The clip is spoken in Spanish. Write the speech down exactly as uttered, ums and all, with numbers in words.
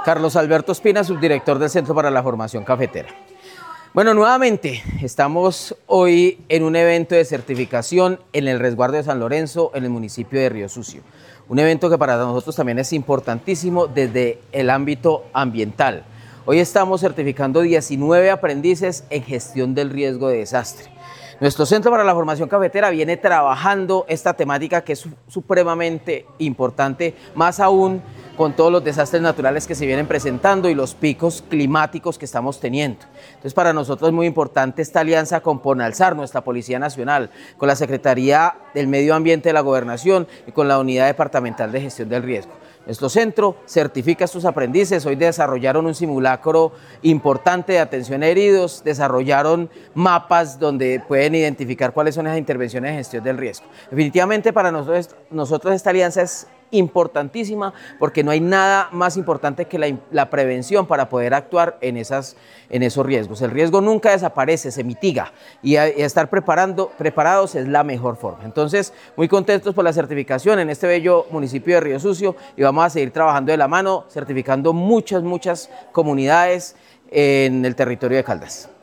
Carlos Alberto Espina, subdirector del Centro para la Formación Cafetera. Bueno, nuevamente estamos hoy en un evento de certificación en el resguardo de San Lorenzo, en el municipio de Río Sucio. Un evento que para nosotros también es importantísimo desde el ámbito ambiental. Hoy estamos certificando diecinueve aprendices en gestión del riesgo de desastre. Nuestro Centro para la Formación Cafetera viene trabajando esta temática que es supremamente importante, más aún con todos los desastres naturales que se vienen presentando y los picos climáticos que estamos teniendo. Entonces, para nosotros es muy importante esta alianza con Ponalsar, nuestra Policía Nacional, con la Secretaría del Medio Ambiente de la Gobernación y con la Unidad Departamental de Gestión del Riesgo. Nuestro centro certifica a estos aprendices. Hoy desarrollaron un simulacro importante de atención a heridos, desarrollaron mapas donde pueden identificar cuáles son esas intervenciones de gestión del riesgo. Definitivamente para nosotros, nosotros esta alianza es importantísima porque no hay nada más importante que la, la prevención para poder actuar en, esas, en esos riesgos. El riesgo nunca desaparece, se mitiga y, a, y estar preparando, preparados es la mejor forma. Entonces, muy contentos por la certificación en este bello municipio de Río Sucio y vamos a seguir trabajando de la mano, certificando muchas, muchas comunidades en el territorio de Caldas.